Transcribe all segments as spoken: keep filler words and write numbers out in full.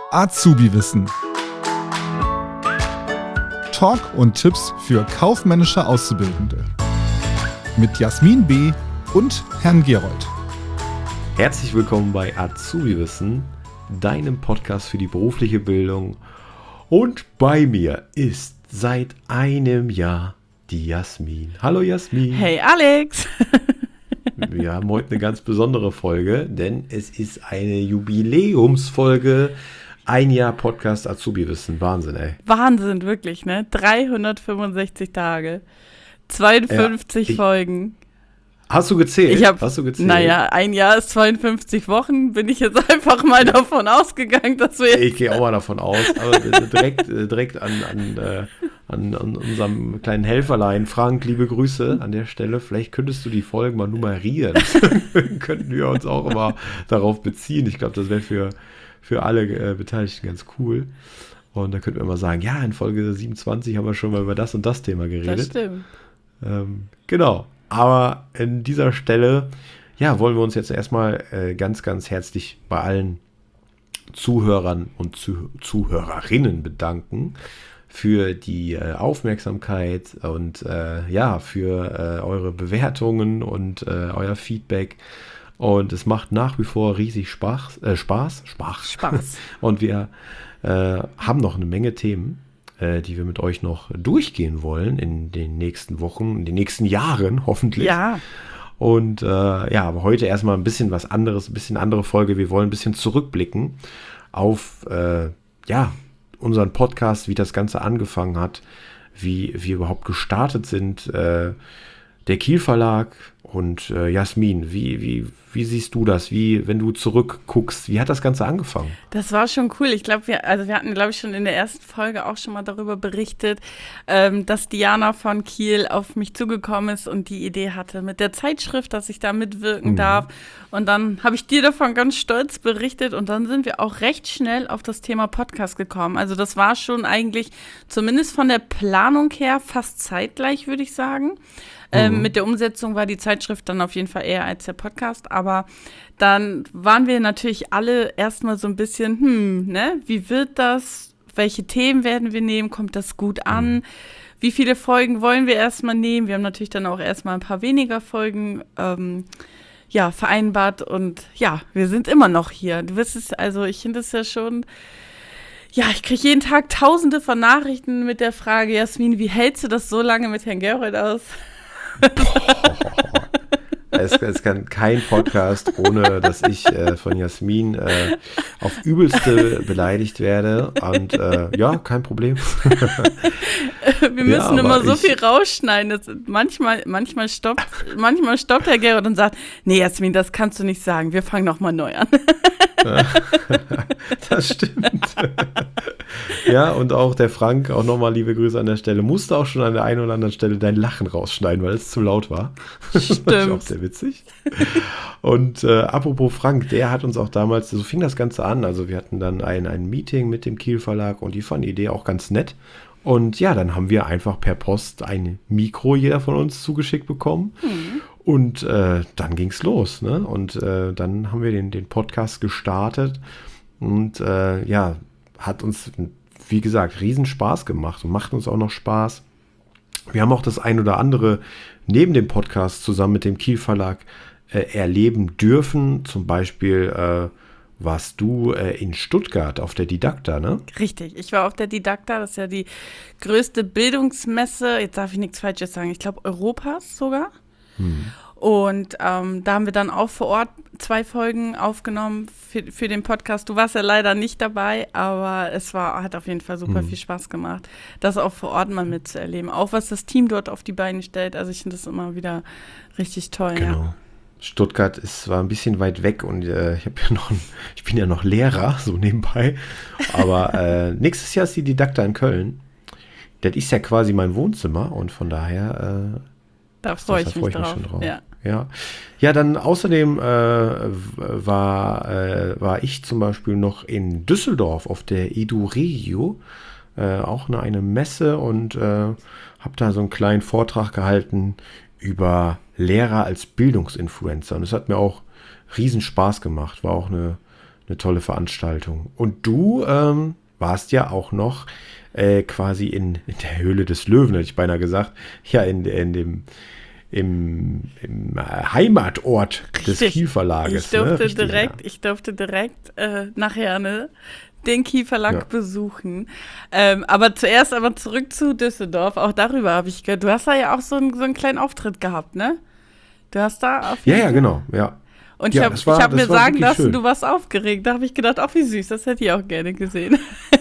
Azubi-Wissen. Talk und Tipps für kaufmännische Auszubildende. Mit Jasmin B. und Herrn Gerold. Herzlich willkommen bei Azubi-Wissen, deinem Podcast für die berufliche Bildung. Und bei mir ist seit einem Jahr die Jasmin. Hallo Jasmin. Hey Alex. Wir haben heute eine ganz besondere Folge, denn es ist eine Jubiläumsfolge. Ein Jahr Podcast Azubi-Wissen. Wahnsinn, ey. Wahnsinn, wirklich, ne? dreihundertfünfundsechzig Tage, zweiundfünfzig ja, ich, Folgen. Hast du gezählt? Ich hab, hast du gezählt? Naja, ein Jahr ist zweiundfünfzig Wochen. Bin ich jetzt einfach mal davon ausgegangen, dass wir jetzt... Ich gehe auch mal davon aus, aber direkt, direkt an, an, äh, an, an unserem kleinen Helferlein, Frank, liebe Grüße an der Stelle. Vielleicht könntest du die Folgen mal nummerieren. Dann könnten wir uns auch immer darauf beziehen. Ich glaube, das wäre für, für alle äh, Beteiligten ganz cool. Und da könnten wir mal sagen, ja, in Folge siebenundzwanzig haben wir schon mal über das und das Thema geredet. Das stimmt. Ähm, genau. Aber an dieser Stelle, ja, wollen wir uns jetzt erstmal äh, ganz, ganz herzlich bei allen Zuhörern und Zuh- Zuhörerinnen bedanken für die äh, Aufmerksamkeit und äh, ja, für äh, eure Bewertungen und äh, euer Feedback. Und es macht nach wie vor riesig Spaß. Äh, Spaß? Spaß. Spaß. Und wir äh, haben noch eine Menge Themen, die wir mit euch noch durchgehen wollen in den nächsten Wochen, in den nächsten Jahren hoffentlich. Ja. Und äh, ja, aber heute erstmal ein bisschen was anderes, ein bisschen andere Folge. Wir wollen ein bisschen zurückblicken auf äh, ja, unseren Podcast, wie das Ganze angefangen hat, wie wir überhaupt gestartet sind. Äh, der Kiel Verlag und äh, Jasmin, wie, wie, wie siehst du das? Wie, wenn du zurückguckst, wie hat das Ganze angefangen? Das war schon cool. Ich glaube, wir, also wir hatten, glaube ich, schon in der ersten Folge auch schon mal darüber berichtet, ähm, dass Diana von Kiel auf mich zugekommen ist und die Idee hatte mit der Zeitschrift, dass ich da mitwirken mhm. darf. Und dann habe ich dir davon ganz stolz berichtet und dann sind wir auch recht schnell auf das Thema Podcast gekommen. Also das war schon eigentlich, zumindest von der Planung her, fast zeitgleich, würde ich sagen. Ähm, mhm. Mit der Umsetzung war die Zeitschrift dann auf jeden Fall eher als der Podcast, aber dann waren wir natürlich alle erstmal so ein bisschen, hm, ne, wie wird das, welche Themen werden wir nehmen, kommt das gut an, mhm. wie viele Folgen wollen wir erstmal nehmen, wir haben natürlich dann auch erstmal ein paar weniger Folgen, ähm, ja, vereinbart und ja, wir sind immer noch hier, du wirst es, also ich finde es ja schon... Ja, ich kriege jeden Tag tausende von Nachrichten mit der Frage, Jasmin, wie hältst du das so lange mit Herrn Gerold aus? Es, es kann kein Podcast, ohne dass ich äh, von Jasmin äh, auf Übelste beleidigt werde. Und äh, ja, kein Problem. Wir müssen ja, immer so ich, viel rausschneiden. Das manchmal, manchmal, stoppt, manchmal stoppt Herr Gerold und sagt, nee, Jasmin, das kannst du nicht sagen. Wir fangen nochmal neu an. Das stimmt. Ja, und auch der Frank, auch nochmal liebe Grüße an der Stelle, musste auch schon an der einen oder anderen Stelle dein Lachen rausschneiden, weil es zu laut war. Stimmt. Das ist auch sehr witzig. Und äh, apropos Frank, der hat uns auch damals, so fing das Ganze an, also wir hatten dann ein, ein Meeting mit dem Kiel Verlag und die fanden die Idee auch ganz nett. Und ja, dann haben wir einfach per Post ein Mikro, jeder von uns, zugeschickt bekommen. Mhm. Und äh, dann ging's los, ne? Und äh, dann haben wir den, den Podcast gestartet und äh, ja, hat uns, wie gesagt, riesen Spaß gemacht und macht uns auch noch Spaß. Wir haben auch das ein oder andere neben dem Podcast zusammen mit dem Kiel Verlag äh, erleben dürfen. Zum Beispiel äh, warst du äh, in Stuttgart auf der Didakta, ne? Richtig, ich war auf der Didakta, das ist ja die größte Bildungsmesse, jetzt darf ich nichts Falsches sagen, ich glaube Europas sogar. Hm. Und ähm, da haben wir dann auch vor Ort zwei Folgen aufgenommen für, für den Podcast. Du warst ja leider nicht dabei, aber es war, hat auf jeden Fall super hm. viel Spaß gemacht, das auch vor Ort mal mitzuerleben. Auch was das Team dort auf die Beine stellt. Also ich finde das immer wieder richtig toll. Genau. Ja. Stuttgart ist war ein bisschen weit weg und äh, ich habe ja noch, ein, ich bin ja noch Lehrer, so nebenbei. Aber äh, nächstes Jahr ist die Didakta in Köln. Das ist ja quasi mein Wohnzimmer und von daher äh, Da freue ich, freu ich mich drauf. Schon drauf. Ja. Ja. Ja, dann außerdem äh, war, äh, war ich zum Beispiel noch in Düsseldorf auf der EduRegio, äh, auch eine, eine Messe und äh, habe da so einen kleinen Vortrag gehalten über Lehrer als Bildungsinfluencer. Und es hat mir auch riesen Spaß gemacht. War auch eine eine tolle Veranstaltung. Und du ähm, warst ja auch noch äh, quasi in, in der Höhle des Löwen, hätte ich beinahe gesagt. Ja, in, in dem im, im Heimatort des Kiel-Verlages. Ich durfte ne? Richtig, direkt, ja. ich durfte direkt äh, nachher ne, den Kiel-Verlag Ja. besuchen. Ähm, aber zuerst aber zurück zu Düsseldorf. Auch darüber habe ich gehört. Du hast da ja auch so einen, so einen kleinen Auftritt gehabt, ne? Du hast da auf Ja, jeden ja, Fall- genau, ja. Und Ja, ich habe das war- hab mir das war sagen wirklich lassen, schön. du warst aufgeregt. Da habe ich gedacht, ach wie süß, das hätte ich auch gerne gesehen.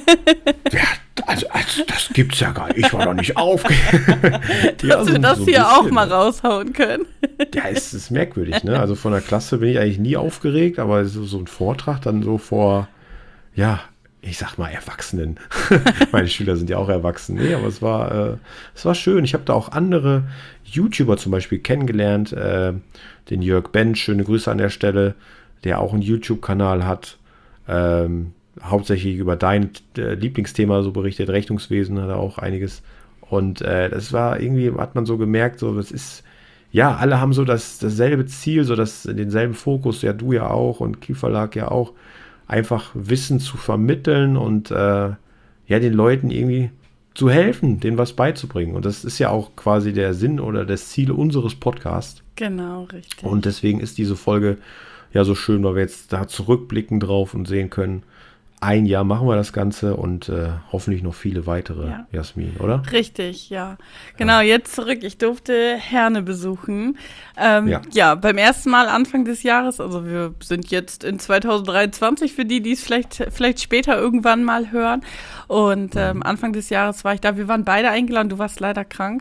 Ja, also, also das gibt's ja gar nicht. Ich war doch nicht aufgeregt. Ja, Dass so- wir das so ein hier auch bisschen, mal ne? raushauen können. Ja, es ist merkwürdig, ne? Also von der Klasse bin ich eigentlich nie aufgeregt, aber so, so ein Vortrag dann so vor, ja, ich sag mal Erwachsenen. Meine Schüler sind ja auch erwachsen. Nee, aber es war, äh, es war schön. Ich habe da auch andere YouTuber zum Beispiel kennengelernt. Äh, den Jörg Bench, schöne Grüße an der Stelle, der auch einen YouTube-Kanal hat. Ähm, hauptsächlich über dein äh, Lieblingsthema so berichtet, Rechnungswesen hat er auch einiges. Und äh, das war irgendwie, hat man so gemerkt, so das ist, ja, alle haben so das, dasselbe Ziel, so das, denselben Fokus, ja, du ja auch und Kiel-Verlag ja auch, einfach Wissen zu vermitteln und äh, ja, den Leuten irgendwie zu helfen, denen was beizubringen. Und das ist ja auch quasi der Sinn oder das Ziel unseres Podcasts. Genau, richtig. Und deswegen ist diese Folge ja so schön, weil wir jetzt da zurückblicken drauf und sehen können, ein Jahr machen wir das Ganze und äh, hoffentlich noch viele weitere, Ja. Jasmin, oder? Richtig, ja. Genau, jetzt zurück. Ich durfte Herne besuchen. Ähm, ja. Ja. ja, beim ersten Mal Anfang des Jahres, also wir sind jetzt in zwanzig dreiundzwanzig, für die, die es vielleicht, vielleicht später irgendwann mal hören. Und ähm, Anfang des Jahres war ich da. Wir waren beide eingeladen, du warst leider krank.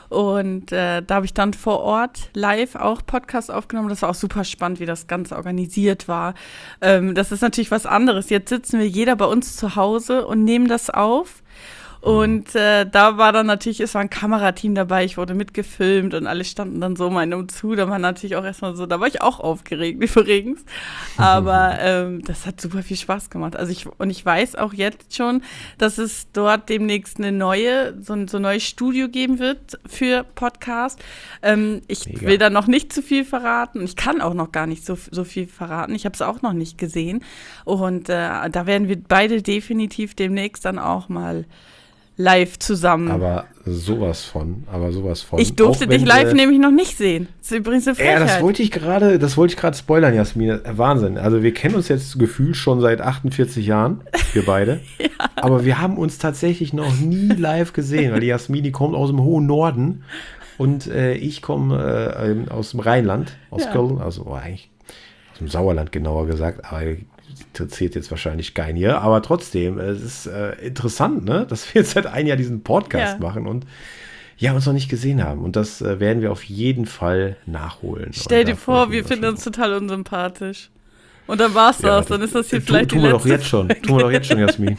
Und äh, da habe ich dann vor Ort live auch Podcast aufgenommen. Das war auch super spannend, wie das Ganze organisiert war. Ähm, das ist natürlich was anderes. Jetzt sitzen wir jeder bei uns zu Hause und nehmen das auf. Und äh, da war dann natürlich, es war ein Kamerateam dabei, ich wurde mitgefilmt und alle standen dann so meinem zu. Da war natürlich auch erstmal so, da war ich auch aufgeregt übrigens. Aber ähm, das hat super viel Spaß gemacht. Also ich, und ich weiß auch jetzt schon, dass es dort demnächst eine neue, so ein so ein neues Studio geben wird für Podcast. Ähm, ich Mega. will da noch nicht zu viel verraten. Ich kann auch noch gar nicht so, so viel verraten. Ich habe es auch noch nicht gesehen. Und äh, da werden wir beide definitiv demnächst dann auch mal live zusammen. Aber sowas von, aber sowas von. Ich durfte Auch wenn dich live wir- nämlich noch nicht sehen. Das ist übrigens eine Ja, Frechheit. das wollte ich gerade, das wollte ich gerade spoilern, Jasmin. Äh, Wahnsinn. Also wir kennen uns jetzt gefühlt schon seit achtundvierzig Jahren, wir beide. ja. Aber wir haben uns tatsächlich noch nie live gesehen, weil die Jasmin, die kommt aus dem hohen Norden und äh, ich komme äh, aus dem Rheinland, aus Ja. Köln, also oh, eigentlich aus dem Sauerland genauer gesagt, aber interessiert jetzt wahrscheinlich keinen hier, aber trotzdem, es ist äh, interessant, ne, dass wir jetzt seit einem Jahr diesen Podcast Ja. machen und ja, uns noch nicht gesehen haben. Und das äh, werden wir auf jeden Fall nachholen. Stell Und dir da freue vor, ich mich wir auch finden schon uns total unsympathisch. Und dann war's Ja, das. Dann ist das hier tu, vielleicht tun die wir letzte doch jetzt schon. Tun wir doch jetzt schon, Jasmin.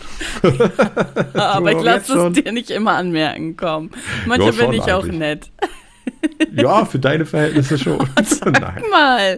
Aber ich doch lasse jetzt es schon. dir nicht immer anmerken, komm. Manchmal Ja, schon bin ich auch eigentlich. nett. Ja, für deine Verhältnisse schon. Nein. Mal.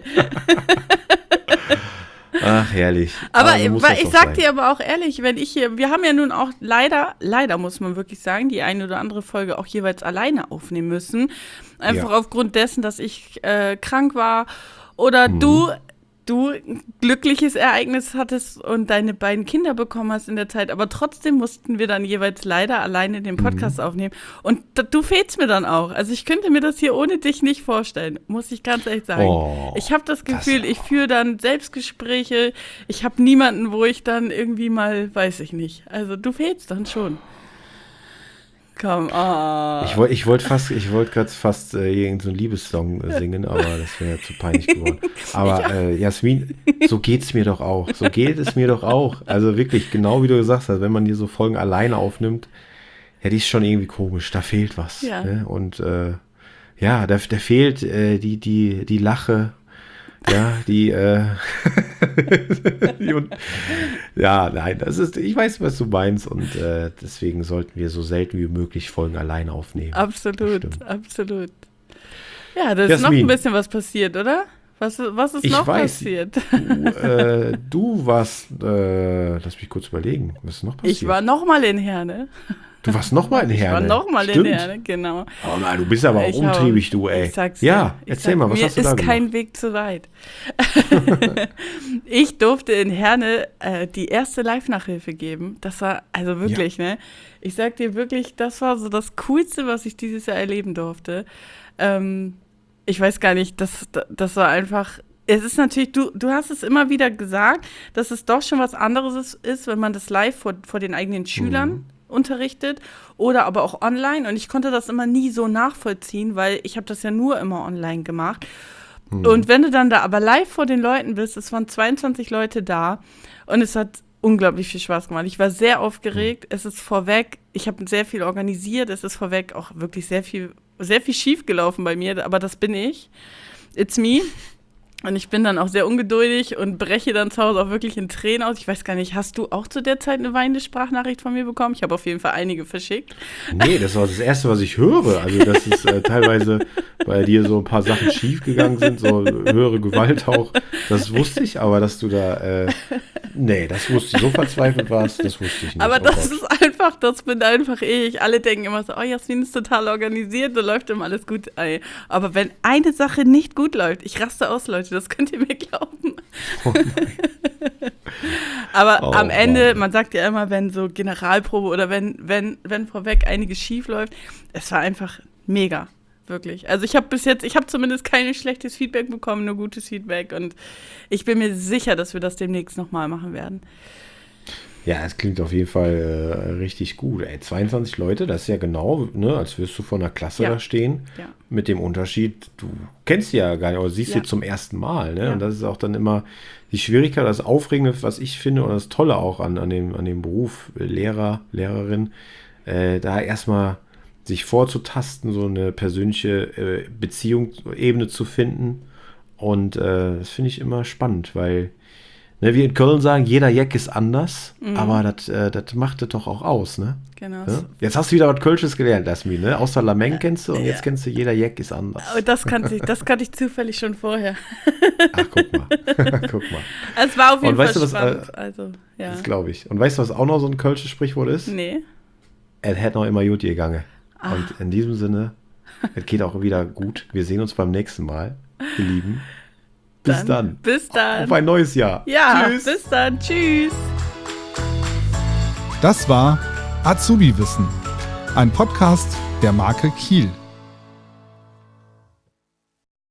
Ach, herrlich. Aber so muss weil das ich doch sag sein. dir aber auch ehrlich, wenn ich hier, wir haben ja nun auch leider, leider muss man wirklich sagen, die eine oder andere Folge auch jeweils alleine aufnehmen müssen. Einfach Ja. aufgrund dessen, dass ich äh, krank war oder Mhm. du, du ein glückliches Ereignis hattest und deine beiden Kinder bekommen hast in der Zeit. Aber trotzdem mussten wir dann jeweils leider alleine den Podcast aufnehmen. Und da, du fehlst mir dann auch. Also ich könnte mir das hier ohne dich nicht vorstellen, muss ich ganz ehrlich sagen. Oh, ich habe das das- Gefühl, ich führe dann Selbstgespräche. Ich habe niemanden, wo ich dann irgendwie mal, weiß ich nicht. Also du fehlst dann schon. Komm, ah. Ich wollte ich wollt fast, ich wollte gerade fast äh, irgendeinen so einen Liebessong äh, singen, aber das wäre zu peinlich geworden. Aber äh, Jasmin, so geht's mir doch auch. So geht es mir doch auch. Also wirklich, genau wie du gesagt hast, wenn man hier so Folgen alleine aufnimmt, ja, die ist schon irgendwie komisch. Da fehlt was. Ja. Ne? Und äh, ja, da, da fehlt äh, die, die, die Lache. Ja, die, äh, die und, ja, nein, das ist, ich weiß, was du meinst und äh, deswegen sollten wir so selten wie möglich Folgen alleine aufnehmen. Absolut, Das stimmt. absolut. Ja, da ist noch Jasmin. ein bisschen was passiert, oder? Was, was ist Ich noch weiß. passiert? Du, äh, du warst, äh, lass mich kurz überlegen, was ist noch passiert? Ich war nochmal in Herne. Du warst nochmal in Herne? Ich war nochmal in Herne, genau. Oh Mann, du bist aber auch Ich umtriebig, hab, du, ey. Ich sag's ja, dir. Ich erzähl sag, mal, was hast du da gemacht? Mir ist kein Weg zu weit. Ich durfte in Herne äh, die erste Live-Nachhilfe geben. Das war, also wirklich, ja. ne? Ich sag dir wirklich, das war so das Coolste, was ich dieses Jahr erleben durfte. Ähm, ich weiß gar nicht, das, das war einfach... Es ist natürlich, du, du hast es immer wieder gesagt, dass es doch schon was anderes ist, wenn man das live vor, vor den eigenen Schülern mhm. unterrichtet oder aber auch online. Und ich konnte das immer nie so nachvollziehen, weil ich habe das ja nur immer online gemacht. Mhm. Und wenn du dann da aber live vor den Leuten bist, es waren zweiundzwanzig Leute da und es hat unglaublich viel Spaß gemacht. Ich war sehr aufgeregt. Mhm. Es ist vorweg, ich habe sehr viel organisiert. Es ist vorweg auch wirklich sehr viel, sehr viel schief gelaufen bei mir, aber das bin ich. It's me. Und ich bin dann auch sehr ungeduldig und breche dann zu Hause auch wirklich in Tränen aus. Ich weiß gar nicht, hast du auch zu der Zeit eine weinende Sprachnachricht von mir bekommen? Ich habe auf jeden Fall einige verschickt. Nee, das war das Erste, was ich höre. Also, dass es äh, teilweise bei dir so ein paar Sachen schief gegangen sind, so höhere Gewalt auch. Das wusste ich, aber dass du da, äh, nee, das wusste ich, so verzweifelt warst, das wusste ich nicht. Aber oh das Gott. ist einfach, das bin einfach ich. Alle denken immer so, oh, Jasmin ist total organisiert, da läuft immer alles gut. Ey. Aber wenn eine Sache nicht gut läuft, ich raste aus, Leute, das könnt ihr mir glauben. Oh Aber oh, am Ende, Mann. Man sagt ja immer, wenn so Generalprobe oder wenn, wenn, wenn vorweg einiges schief läuft, es war einfach mega, wirklich. Also ich habe bis jetzt, ich habe zumindest kein schlechtes Feedback bekommen, nur gutes Feedback und ich bin mir sicher, dass wir das demnächst nochmal machen werden. Ja, es klingt auf jeden Fall äh, richtig gut. Ey, zweiundzwanzig Leute, das ist ja genau, ne, als würdest du vor einer Klasse ja. da stehen. Ja. Mit dem Unterschied, du kennst sie ja gar nicht, oder siehst sie ja. zum ersten Mal. Ne? Ja. Und das ist auch dann immer die Schwierigkeit, das Aufregende, was ich finde, und das Tolle auch an, an, dem, an dem Beruf Lehrer, Lehrerin, äh, da erstmal sich vorzutasten, so eine persönliche äh, Beziehungsebene zu finden. Und äh, das finde ich immer spannend, weil ne, wir in Köln sagen, jeder Jack ist anders, mhm. aber das äh, macht es doch auch aus, ne? Genau. Ja? Jetzt hast du wieder was Kölsches gelernt, Jasmin, ne? Außer Lameng kennst du und ja. jetzt kennst du, jeder Jack ist anders. Oh, das kannte ich, das kannte ich zufällig schon vorher. Ach, guck mal. Guck mal. Es war auf jeden und Fall weißt du, was, spannend. Äh, also, ja. Das glaube ich. Und weißt du, was auch noch so ein kölsches Sprichwort ist? Nee. Es hätte noch immer gut gegangen. Ah. Und in diesem Sinne, es geht auch wieder gut. Wir sehen uns beim nächsten Mal, ihr Lieben. Bis dann. dann. Bis dann. Auf ein neues Jahr. Ja, Tschüss. bis dann. Tschüss. Das war Azubi Wissen, ein Podcast der Marke Kiel.